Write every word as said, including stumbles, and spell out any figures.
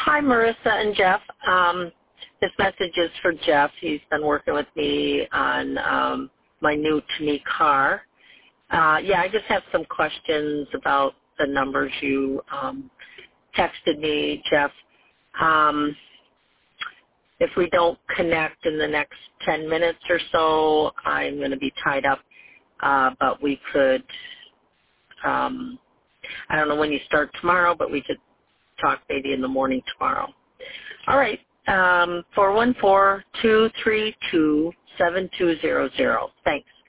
Hi, Marissa and Jeff. Um, this message is for Jeff. He's been working with me on um, my new to me car. Uh, yeah, I just have some questions about the numbers you um, texted me, Jeff. Um, if we don't connect in the next ten minutes or so, I'm going to be tied up, uh, but we could, um, I don't know when you start tomorrow, but we could talk maybe in the morning tomorrow. All right, um, four one four, two three two, seven two zero zero. Thanks.